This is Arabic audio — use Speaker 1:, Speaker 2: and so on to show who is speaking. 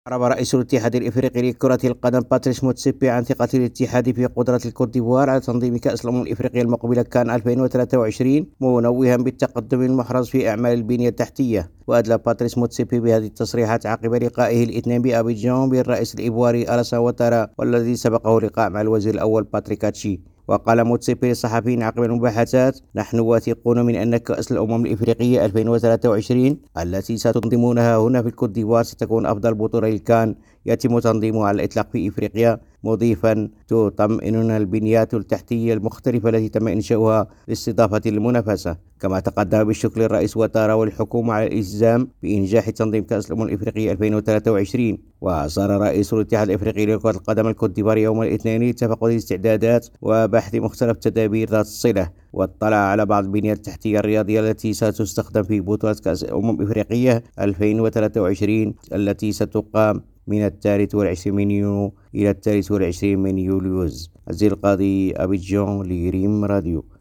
Speaker 1: أعرب رئيس الاتحاد الإفريقي لكرة القدم باتريس موتسيبي عن ثقة الاتحاد في قدرة الكوت ديفوار على تنظيم كأس الأمم الإفريقية المقبلة كان 2023، منوها بالتقدم المحرز في أعمال البنية التحتية. وأدلى باتريس موتسيبي بهذه التصريحات عقب لقائه الاثنين بأبيجان بالرئيس الإيفواري ألاسان واتارا، والذي سبقه لقاء مع الوزير الأول باتريك كاتشي. وقال موتسيبي للصحفيين عقب المباحثات: نحن واثقون من أن كأس الأمم الإفريقية 2023 التي ستنظمونها هنا في الكوت ديفوار ستكون أفضل بطولة للكان يتم تنظيمها على الإطلاق في إفريقيا، مضيفا: تطمئننا البنيات التحتية المختلفة التي تم إنشاؤها لاستضافة المنافسة. كما تقدم بالشكر الرئيس واتارا والحكومة على الالتزام بإنجاح تنظيم كأس الأمم الإفريقية 2023. وصار رئيس الاتحاد الإفريقي لكرة القدم الكوت ديفوار يوم الاثنين لتفقد الاستعدادات وبحث مختلف التدابير ذات الصلة، واطلع على بعض البنية التحتية الرياضية التي ستستخدم في بطولة كأس الأمم الإفريقية 2023 التي ستقام من 23 من يونيو إلى 23 من يوليوز. عزيز القاضي، أبيجان، لريم راديو.